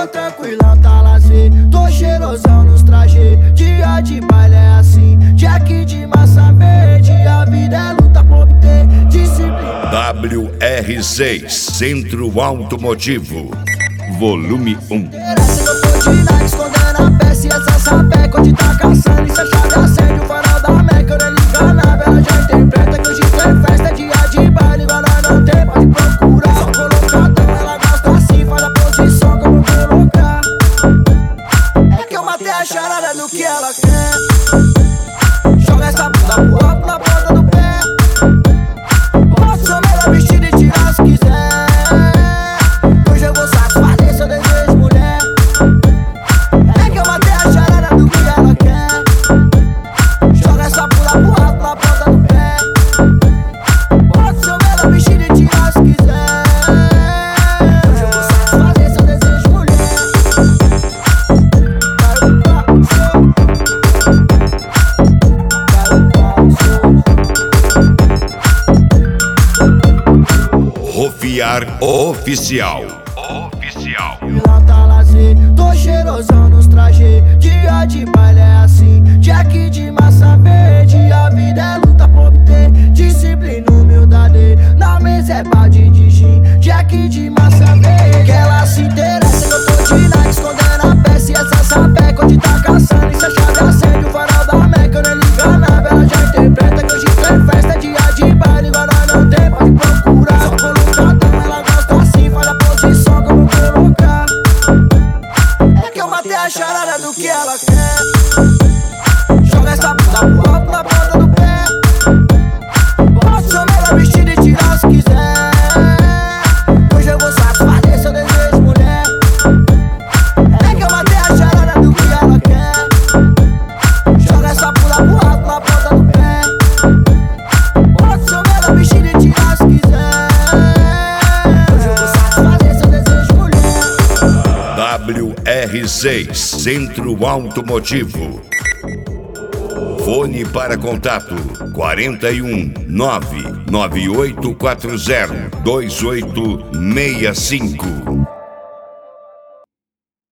Tô tranquilão, tá lazer, tô cheirosão nos trajes. Dia de baile é assim, Jack de massa verde. A vida é luta por obter disciplina. WR6 Centro Automotivo Volume 1. Interessa que eu tô de Nike, escondendo a peça. E essa sapeca onde tá caçando. E se a chave acende o farol da Meca, eu nem liga nada. Ela já interpreta que hoje tem festa, dia de baile. Igual nós não tem, pode procurar. Só colocadão, ela gosta assim, faz a posição como eu colocar. É que eu matei a charada do que ela quer. Joga essa bunda pro alto na ponta do pé. Posso ser melhor vestido e tirar se quiser. Hoje eu vou satisfazer seu desejo, mulher. É que eu matei a charada do que ela quer. Joga essa bunda pro alto na ponta do pé. Posso ser melhor vestido e tirar se quiser. Hoje eu vou satisfazer seu desejo, mulher. Rofiar Oficial. Lá tá lazer, tô cheirosão nos trajes. Dia de baile é assim, Jack de massa verde. A vida é luta por obter disciplina, humildade. Na mesa é balde de gin, Jack de massa verde. Que ela se interessa que eu tô de Nike, escondendo a peça. E essa sapeca onde tá caçando. E se a chave acende o farol da Meca, eu nem liga nada. Ela já interpreta que hoje tem festa, dia de baile. Igual nós não tem, pode procurar. Só colocadão, ela gosta assim, faz a posição como eu colocar. É que eu matei a charada do que ela quer. Joga essa bunda pro alto na ponta do pé. Posso ser melhor vestido e tirar se quiser. Hoje eu vou satisfazer seu desejo, mulher. É que eu matei a charada do que ela quer. Joga essa bunda pro alto na ponta do pé. Posso ser melhor vestido e tirar se quiser. Hoje eu vou satisfazer seu desejo, mulher. WR6 Centro Automotivo. Fone para contato 41 99840 2865.